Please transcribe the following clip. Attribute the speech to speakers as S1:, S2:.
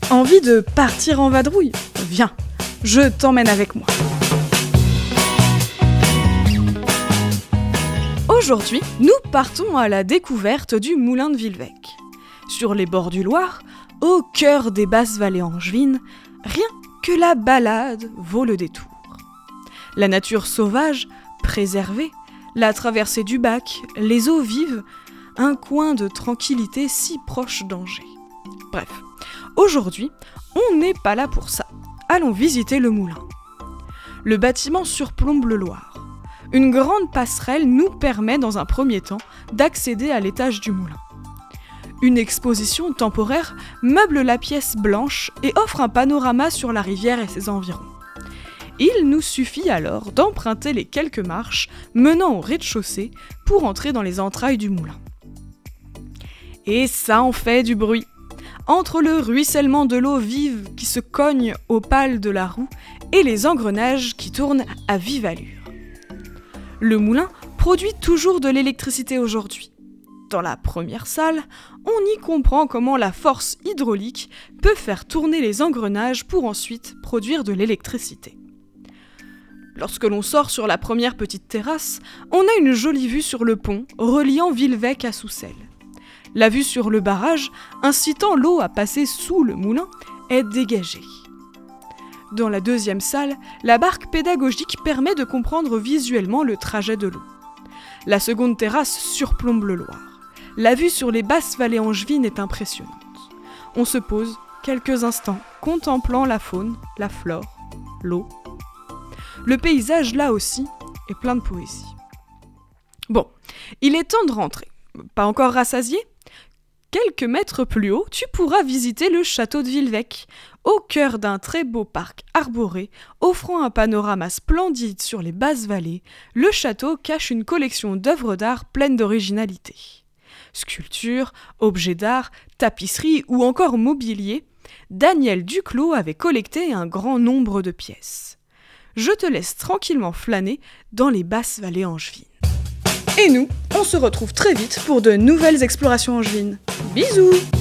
S1: Envie de partir en vadrouille ? Viens, je t'emmène avec moi. Aujourd'hui, nous partons à la découverte du moulin de Villevêque. Sur les bords du Loir, au cœur des basses vallées angevines, rien que la balade vaut le détour. La nature sauvage, préservée, la traversée du Bac, les eaux vives, un coin de tranquillité si proche d'Angers. Bref, aujourd'hui, on n'est pas là pour ça. Allons visiter le moulin. Le bâtiment surplombe le Loir. Une grande passerelle nous permet dans un premier temps d'accéder à l'étage du moulin. Une exposition temporaire meuble la pièce blanche et offre un panorama sur la rivière et ses environs. Il nous suffit alors d'emprunter les quelques marches menant au rez-de-chaussée pour entrer dans les entrailles du moulin. Et ça en fait du bruit. Entre le ruissellement de l'eau vive qui se cogne aux pales de la roue et les engrenages qui tournent à vive allure. Le moulin produit toujours de l'électricité aujourd'hui. Dans la première salle, on y comprend comment la force hydraulique peut faire tourner les engrenages pour ensuite produire de l'électricité. Lorsque l'on sort sur la première petite terrasse, on a une jolie vue sur le pont reliant Villevêque à Soucelles. La vue sur le barrage, incitant l'eau à passer sous le moulin, est dégagée. Dans la deuxième salle, la barque pédagogique permet de comprendre visuellement le trajet de l'eau. La seconde terrasse surplombe le Loir. La vue sur les basses vallées angevines est impressionnante. On se pose quelques instants, contemplant la faune, la flore, l'eau. Le paysage, là aussi, est plein de poésie. Bon, il est temps de rentrer. Pas encore rassasié ? Quelques mètres plus haut, tu pourras visiter le château de Villevêque, au cœur d'un très beau parc arboré, offrant un panorama splendide sur les basses vallées. Le château cache une collection d'œuvres d'art pleines d'originalité. Sculptures, objets d'art, tapisseries ou encore mobilier, Daniel Duclos avait collecté un grand nombre de pièces. Je te laisse tranquillement flâner dans les basses vallées angevines. Et nous, on se retrouve très vite pour de nouvelles explorations angevines. Bisous!